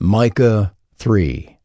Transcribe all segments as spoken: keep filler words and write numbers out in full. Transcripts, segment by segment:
Micah three.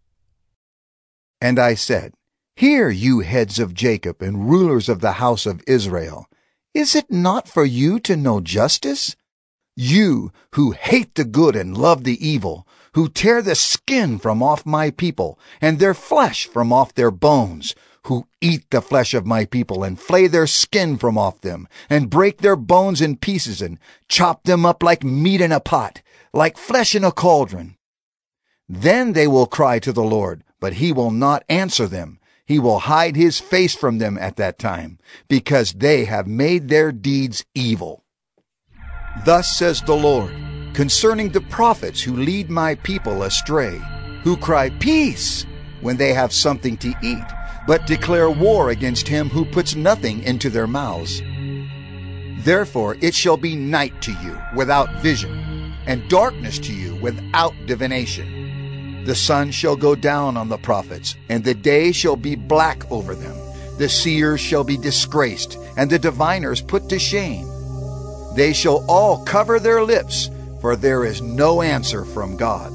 And I said, Hear, you heads of Jacob and rulers of the house of Israel. Is it not for you to know justice? You who hate the good and love the evil, who tear the skin from off my people and their flesh from off their bones, who eat the flesh of my people and flay their skin from off them, and break their bones in pieces and chop them up like meat in a pot, like flesh in a cauldron. Then they will cry to the Lord, but he will not answer them. He will hide his face from them at that time, because they have made their deeds evil. Thus says the Lord, concerning the prophets who lead my people astray, who cry peace when they have something to eat, but declare war against him who puts nothing into their mouths. Therefore it shall be night to you without vision, and darkness to you without divination. The sun shall go down on the prophets, and the day shall be black over them. The seers shall be disgraced, and the diviners put to shame. They shall all cover their lips, for there is no answer from God.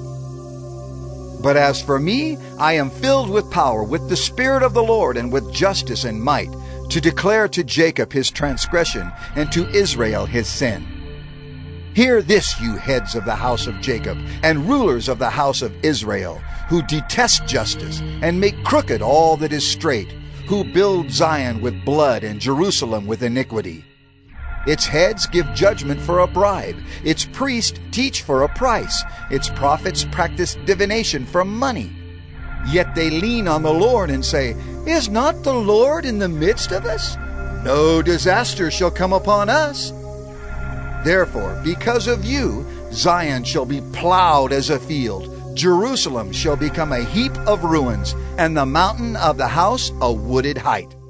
But as for me, I am filled with power, with the Spirit of the Lord, and with justice and might, to declare to Jacob his transgression, and to Israel his sin. Hear this, you heads of the house of Jacob, and rulers of the house of Israel, who detest justice, and make crooked all that is straight, who build Zion with blood, and Jerusalem with iniquity. Its heads give judgment for a bribe. Its priests teach for a price. Its prophets practice divination for money. Yet they lean on the Lord and say, Is not the Lord in the midst of us? No disaster shall come upon us. Therefore, because of you, Zion shall be plowed as a field. Jerusalem shall become a heap of ruins, and the mountain of the house a wooded height.